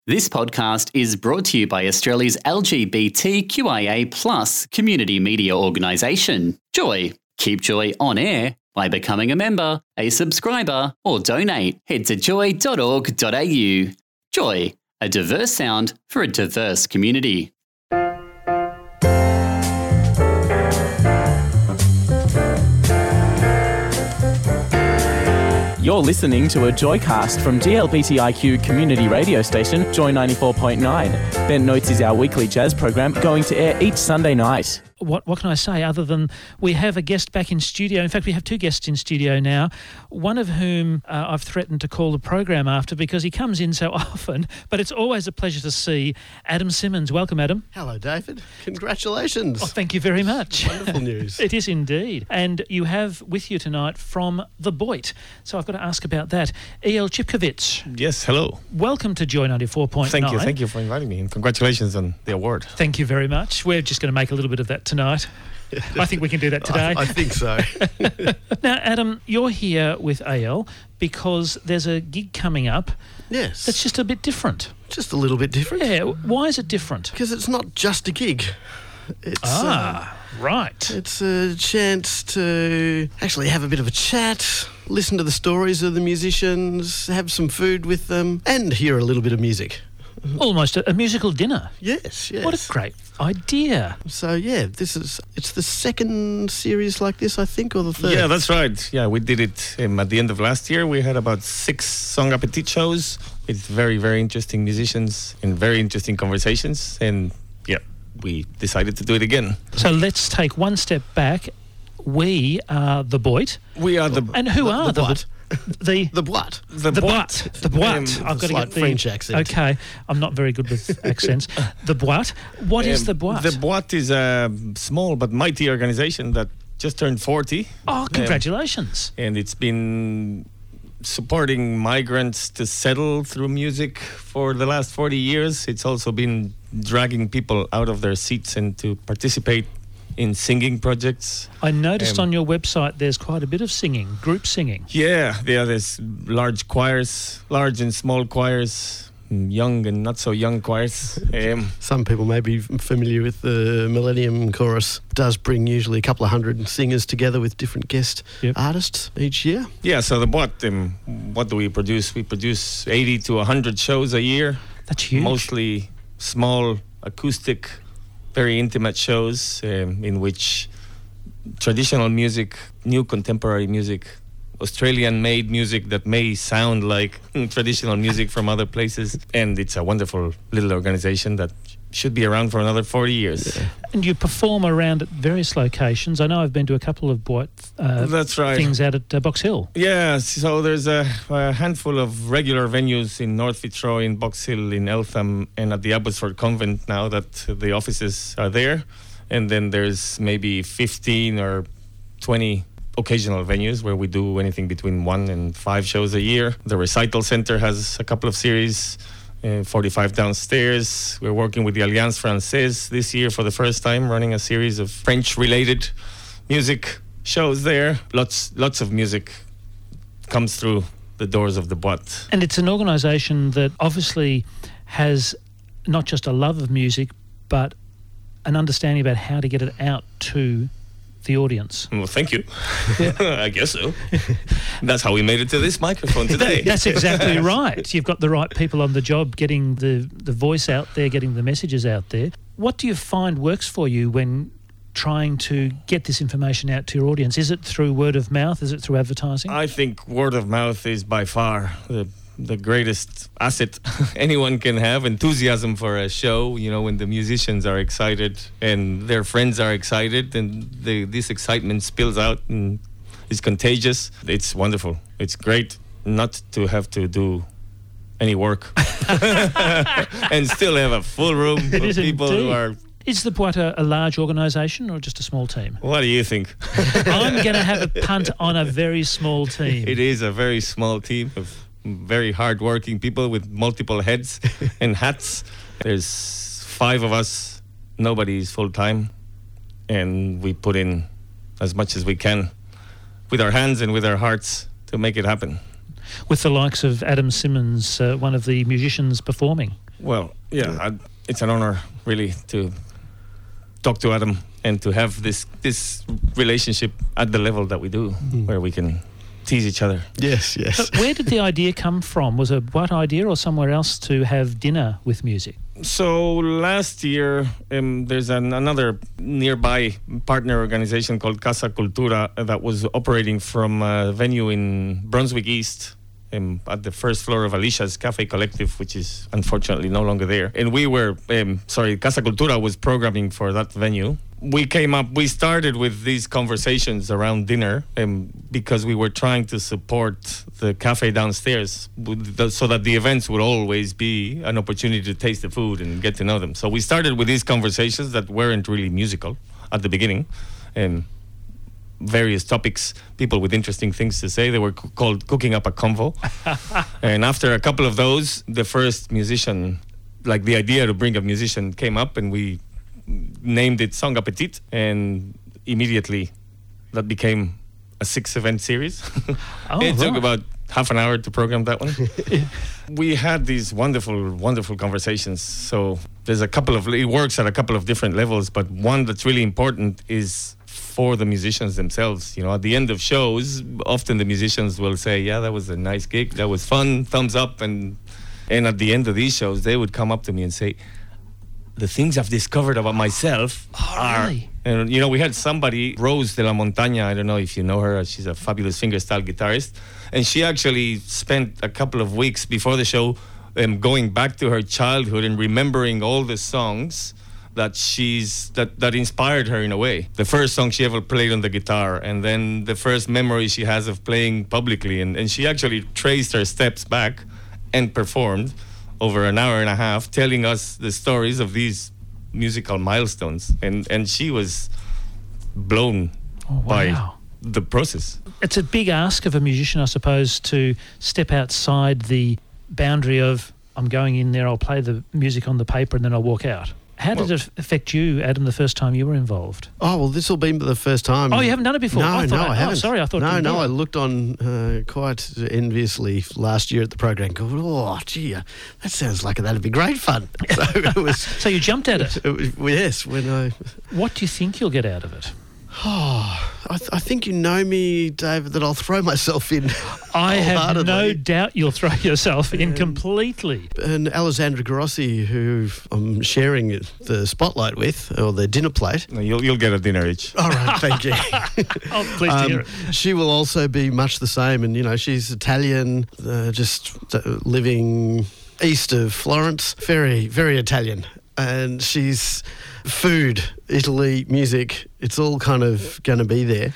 This podcast is brought to you by Australia's LGBTQIA+ community media organisation, Joy. Keep Joy on air by becoming a member, a subscriber, or donate. Head to joy.org.au. Joy, a diverse sound for a diverse community. You're listening to a Joycast from GLBTIQ community radio station, Joy 94.9. Ben Notes is our weekly jazz program going to air each Sunday night. What can I say other than we have a guest back in studio. In fact, we have two guests in studio now, one of whom I've threatened to call the program after because he comes in so often, but it's always a pleasure to see Adam Simmons. Welcome, Adam. Hello, David. Congratulations. Oh, thank you very much. Wonderful news. It is indeed. And you have with you tonight from The Boit. So I've got to ask about that. E.L. Chipkovich. Yes, hello. Welcome to Joy 94.9. Thank you for inviting me, and congratulations on the award. Thank you very much. We're just going to make a little bit of that tonight. I think we can do that today. I think so. Now, Adam, you're here with AL because there's a gig coming up. Yes. That's just a bit different. Just a little bit different. Yeah. Why is it different? Because it's not just a gig. It's, right. It's a chance to actually have a bit of a chat, listen to the stories of the musicians, have some food with them, and hear a little bit of music. Almost a musical dinner. Yes. What a great idea. So, yeah, it's the second series like this, I think, or the third? Yeah, that's right. Yeah, we did it at the end of last year. We had about 6 Song Appetit shows with very, very interesting musicians and very interesting conversations. And, yeah, we decided to do it again. So let's take one step back. We are The Boit. We are the... And who are the the what? The Boit. The Boit. The Boit. I've got to get the French accent. Okay, I'm not very good with accents. The Boit. What is the Boit? The Boit is a small but mighty organization that just turned 40. Oh, congratulations. And it's been supporting migrants to settle through music for the last 40 years. It's also been dragging people out of their seats and to participate in singing projects. I noticed on your website there's quite a bit of singing, group singing. Yeah, there's large choirs, large and small choirs, young and not so young choirs. Some people may be familiar with the Millennium Chorus. It does bring usually a couple of hundred singers together with different guest artists each year. Yeah, so what do we produce? We produce 80 to 100 shows a year. That's huge. Mostly small, acoustic, very intimate shows in which traditional music, new contemporary music, Australian-made music that may sound like traditional music from other places. And it's a wonderful little organization that should be around for another 40 years. Yeah. And you perform around at various locations. I know I've been to a couple of Boit That's right. things out at Box Hill. Yeah, so there's a handful of regular venues in North Fitzroy, in Box Hill, in Eltham, and at the Abbotsford Convent now that the offices are there. And then there's maybe 15 or 20 occasional venues where we do anything between 1 and 5 shows a year. The Recital Center has a couple of series. 45 downstairs. We're working with the Alliance Française this year for the first time, running a series of French-related music shows there. Lots of music comes through the doors of the Boit. And it's an organisation that obviously has not just a love of music, but an understanding about how to get it out to the audience. Well, thank you. I guess so. That's how we made it to this microphone today. That's exactly right. You've got the right people on the job, getting the voice out there, getting the messages out there. What do you find works for you when trying to get this information out to your audience? Is it through word of mouth? Is it through advertising? I think word of mouth is by far the greatest asset anyone can have. Enthusiasm for a show, when the musicians are excited and their friends are excited, and this excitement spills out and is contagious. It's wonderful. It's great not to have to do any work and still have a full room of people indeed. who are... Is the Boit a large organisation or just a small team? What do you think? I'm going to have a punt on a very small team. It is a very small team of very hard-working people with multiple heads and hats. There's 5 of us. Nobody is full-time. And we put in as much as we can with our hands and with our hearts to make it happen. With the likes of Adam Simmons, one of the musicians performing. Well, it's an honor, really, to talk to Adam and to have this relationship at the level that we do, where we can tease each other. Yes. But where did the idea come from? Was it a What idea or somewhere else to have dinner with music? So last year, there's another nearby partner organization called Casa Cultura that was operating from a venue in Brunswick East, at the first floor of Alicia's Cafe Collective, which is unfortunately no longer there. And we were, Casa Cultura was programming for that venue. We started with these conversations around dinner because we were trying to support the cafe downstairs so that the events would always be an opportunity to taste the food and get to know them. So we started with these conversations that weren't really musical at the beginning. Various topics, people with interesting things to say. They were called Cooking Up a Convo. And after a couple of those, the first musician, like the idea to bring a musician came up, and we named it Song Appetit, and immediately that became a 6-event series. It took about half an hour to program that one. We had these wonderful, wonderful conversations. So there's it works at a couple of different levels, but one that's really important is for the musicians themselves. You know, at the end of shows, often the musicians will say, yeah, that was a nice gig, that was fun, thumbs up. And at the end of these shows, they would come up to me and say, the things I've discovered about myself are... Really? And, you know, we had somebody, Rose de la Montaña, I don't know if you know her, she's a fabulous fingerstyle guitarist, and she actually spent a couple of weeks before the show going back to her childhood and remembering all the songs that inspired her in a way. The first song she ever played on the guitar, and then the first memory she has of playing publicly, and she actually traced her steps back and performed over an hour and a half, telling us the stories of these musical milestones, and she was blown by the process. It's a big ask of a musician, I suppose, to step outside the boundary of, I'm going in there, I'll play the music on the paper and then I'll walk out. How did it affect you, Adam, the first time you were involved? Oh, well, this will be the first time. Oh, you haven't done it before? No, I haven't. Oh, sorry, I thought... No, I looked on quite enviously last year at the program, going, oh, gee, that sounds like that'd be great fun. So it was... So you jumped at it? Yes. What do you think you'll get out of it? Oh, I think you know me, David, that I'll throw myself in. I have no doubt you'll throw yourself in completely. And Alessandra Grossi, who I'm sharing the spotlight with, or the dinner plate. You'll get a dinner each. All right, thank you. Oh, pleased to hear it. She will also be much the same. And, you know, she's Italian, just living east of Florence. Very, very Italian. And she's food, Italy, music, it's all kind of going to be there.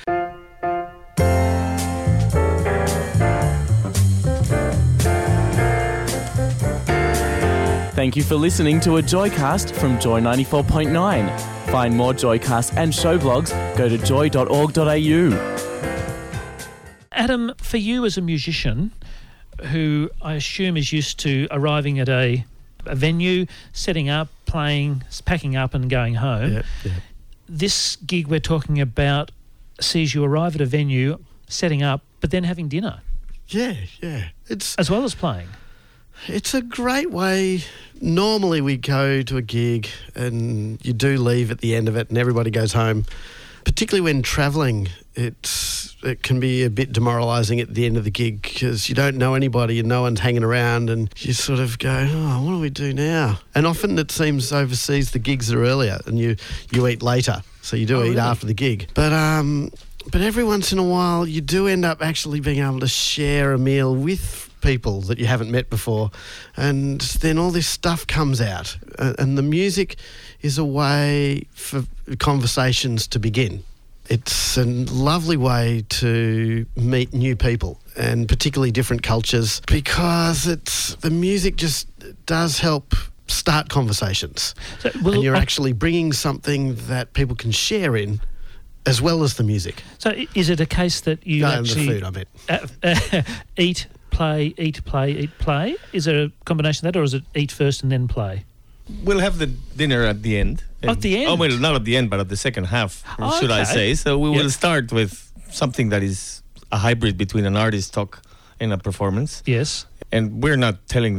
Thank you for listening to a Joycast from Joy 94.9. Find more Joycast and show blogs, go to joy.org.au. Adam, for you as a musician who I assume is used to arriving at a venue, setting up, playing, packing up and going home. Yeah. This gig we're talking about sees you arrive at a venue, setting up, but then having dinner. Yeah. It's as well as playing. It's a great way. Normally we go to a gig and you do leave at the end of it and everybody goes home. Particularly when travelling, it can be a bit demoralising at the end of the gig because you don't know anybody and no one's hanging around and you sort of go, oh, what do we do now? And often it seems overseas the gigs are earlier and you eat later, so you do eat after the gig. But every once in a while you do end up actually being able to share a meal with people that you haven't met before, and then all this stuff comes out, and the music is a way for conversations to begin. It's a lovely way to meet new people, and particularly different cultures, because the music just does help start conversations. So, and you're actually bringing something that people can share in, as well as the music. So is it a case that you actually... the food, I mean. Eat, play, eat, play, eat, play? Is there a combination of that, or is it eat first and then play? We'll have the dinner at the end. At the end? Oh, well, not at the end, but at the second half, should I say. So we will start with something that is a hybrid between an artist talk and a performance. Yes. And we're not telling them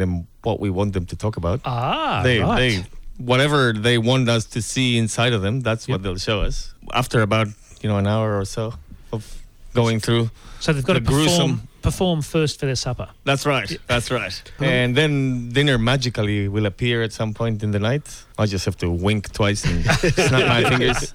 what we want them to talk about. Right. Whatever they want us to see inside of them, that's what they'll show us. After about an hour or so of going through. So they've got the to gruesome. perform first for their supper. That's right. That's right. And then dinner magically will appear at some point in the night. I just have to wink twice and snap my fingers.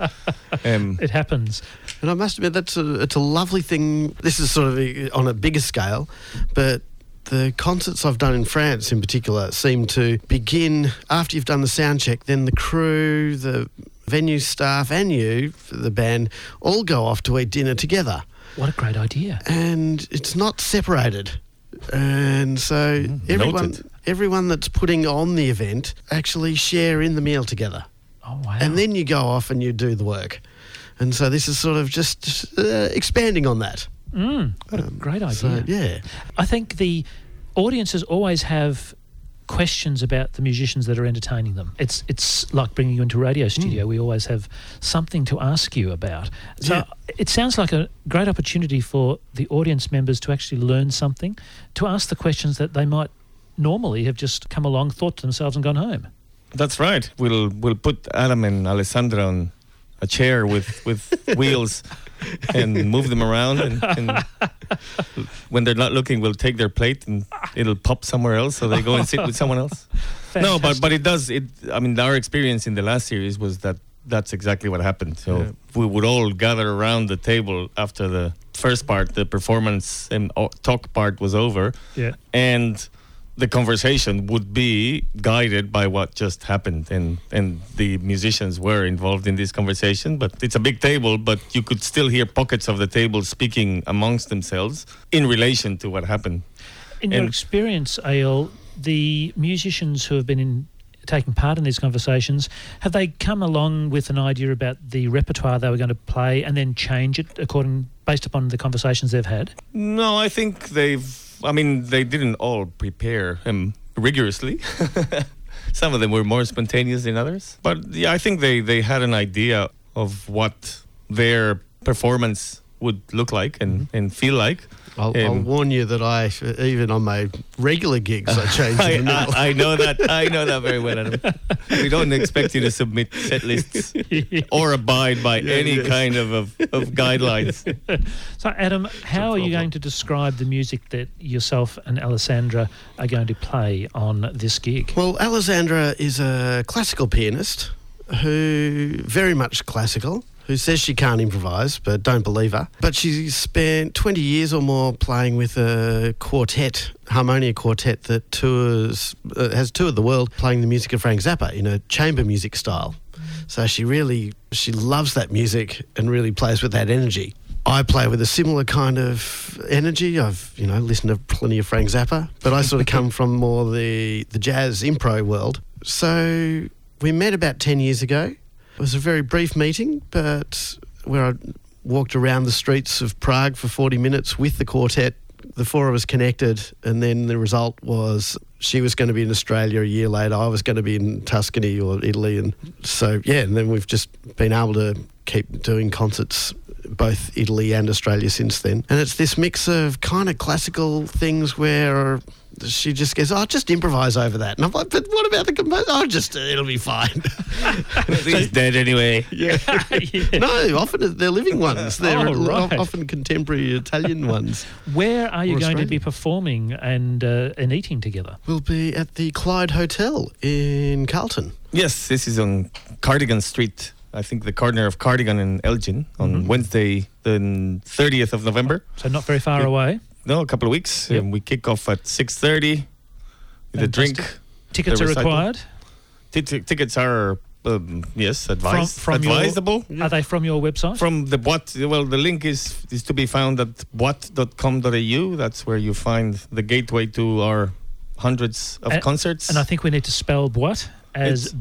It happens. And I must admit, it's a lovely thing. This is sort of on a bigger scale, but the concerts I've done in France in particular seem to begin after you've done the sound check. Then the crew, the venue staff and you, the band, all go off to eat dinner together. What a great idea. And it's not separated. And so everyone that's putting on the event actually share in the meal together. Oh, wow. And then you go off and you do the work. And so this is sort of just expanding on that. What a great idea. So, yeah. I think the audiences always have questions about the musicians that are entertaining them. It's like bringing you into a radio studio. We always have something to ask you about. So it sounds like a great opportunity for the audience members to actually learn something, to ask the questions that they might normally have just come along, thought to themselves and gone home. That's right. We'll put Adam and Alessandra on a chair with wheels and move them around, and when they're not looking, we'll take their plate and it'll pop somewhere else, so they go and sit with someone else. No, but it does. I mean, our experience in the last series was that's exactly what happened. So we would all gather around the table after the first part, the performance and talk part was over, and the conversation would be guided by what just happened, and the musicians were involved in this conversation. But it's a big table, but you could still hear pockets of the table speaking amongst themselves in relation to what happened. In your experience, Eyal, the musicians who have been taking part in these conversations, have they come along with an idea about the repertoire they were going to play and then change it based upon the conversations they've had? No, I think they didn't all prepare rigorously. Some of them were more spontaneous than others. But yeah, I think they had an idea of what their performance would look like and feel like. I'll warn you that even on my regular gigs, I change in the middle. I know that very well, Adam. We don't expect you to submit set lists or abide by any kind of guidelines. So, Adam, how are you going to describe the music that yourself and Alessandra are going to play on this gig? Well, Alessandra is a classical pianist very much classical, who says she can't improvise, but don't believe her. But she's spent 20 years or more playing with a quartet, harmonia quartet, that has toured the world playing the music of Frank Zappa in a chamber music style. So she loves that music and really plays with that energy. I play with a similar kind of energy. I've, listened to plenty of Frank Zappa, but I sort of come from more the jazz impro world. So we met about 10 years ago. It was a very brief meeting, but where I walked around the streets of Prague for 40 minutes with the quartet. The four of us connected, and then the result was she was going to be in Australia a year later. I was going to be in Tuscany or Italy. And so, and then we've just been able to keep doing concerts both Italy and Australia since then. And it's this mix of kind of classical things where she just goes, just improvise over that. And I'm like, but what about the composer? It'll be fine. He's dead anyway. Yeah. No, often they're living ones. They're often contemporary Italian ones. Where are you going to be performing and eating together? We'll be at the Clyde Hotel in Carlton. Yes, this is on Cardigan Street. I think the corner of Cardigan and Elgin on Wednesday, the 30th of November. So not very far away. No, a couple of weeks. Yep. We kick off at 6:30 with a drink. Tickets are required? Tickets are, advisable. Are they from your website? From the Boîte. Well, the link is to be found at boite.com.au. That's where you find the gateway to our hundreds of concerts. And I think we need to spell Boite as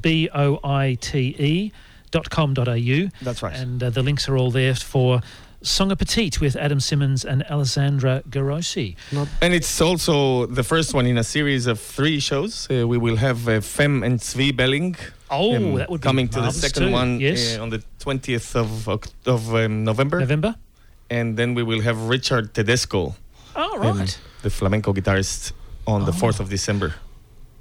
BOITE.com.au. That's right. And the links are all there for Song Petite with Adam Simmons and Alessandra Garossi. And it's also the first one in a series of 3 shows. We will have Fem and Zvi Belling. That would be coming to the second too. one Yes. on the 20th of November. And then we will have Richard Tedesco, right. the flamenco guitarist, on the 4th of December.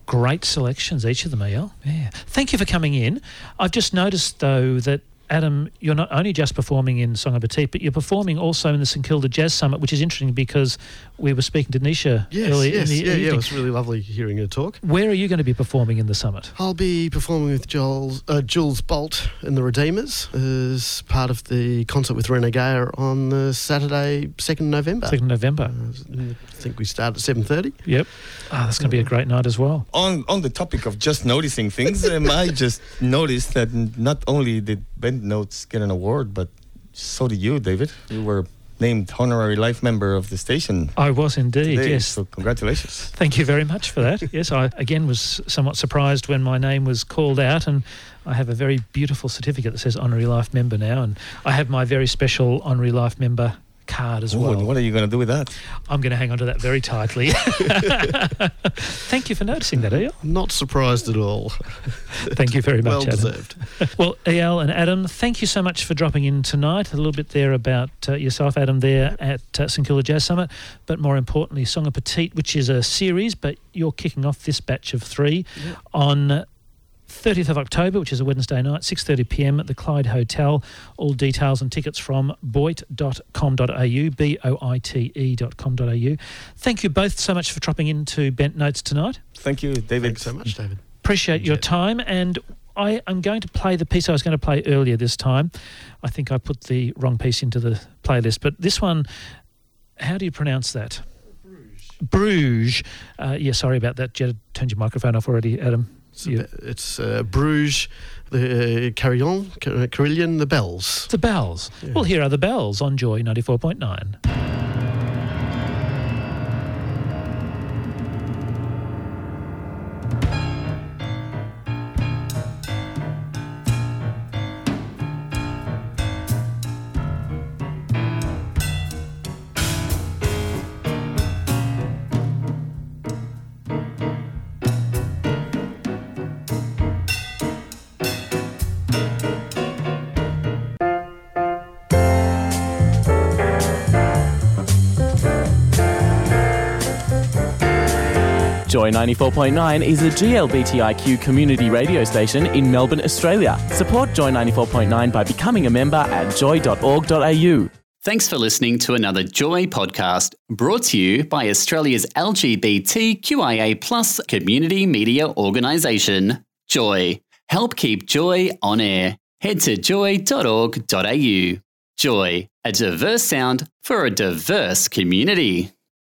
Great selections, each of them, El. Yeah. Thank you for coming in. I've just noticed, though, that Adam, you're not only just performing in Song and Petite, but you're performing also in the St Kilda Jazz Summit, which is interesting because we were speaking to Nisha earlier in the evening. Yeah, it was really lovely hearing her talk. Where are you going to be performing in the summit? I'll be performing with Jules Bolt and the Redeemers as part of the concert with Rene Gayer on Saturday, 2nd November. 2nd November. I think we start at 7:30. Yep. That's going to be a great night as well. On the topic of just noticing things, I just noticed that not only did Bent Notes get an award, but so did you, David. You were named honorary life member of the station. I was indeed, today, yes. So congratulations. Thank you very much for that. Yes, I again was somewhat surprised when my name was called out, and I have a very beautiful certificate that says honorary life member now, and I have my very special honorary life member card as well. And what are you going to do with that? I'm going to hang on to that very tightly. Thank you for noticing that, Eyal. Not surprised at all. Thank you very much, well Adam. deserved. Well, Eyal and Adam, thank you so much for dropping in tonight. A little bit there about yourself, Adam, there at St Kilda Jazz Summit, but more importantly, Song and Petite, which is a series, but you're kicking off this batch of 3 on 30th of October, which is a Wednesday night, 6:30 p.m. at the Clyde Hotel. All details and tickets from boite.com.au, boite.com.au. Thank you both so much for dropping into Bent Notes tonight. Thank you, David. Thanks so much, David. Appreciate your time, and I am going to play the piece I was going to play earlier this time. I think I put the wrong piece into the playlist, but this one, how do you pronounce that? Bruges. Sorry about that. Jed turned your microphone off already, Adam. It's Bruges, the Carillon, the Bells. The Bells. Yeah. Well, here are the Bells on Joy 94.9. Joy 94.9 is a GLBTIQ community radio station in Melbourne, Australia. Support Joy 94.9 by becoming a member at joy.org.au. Thanks for listening to another Joy podcast brought to you by Australia's LGBTQIA+ community media organisation, Joy. Help keep Joy on air. Head to joy.org.au. Joy, a diverse sound for a diverse community.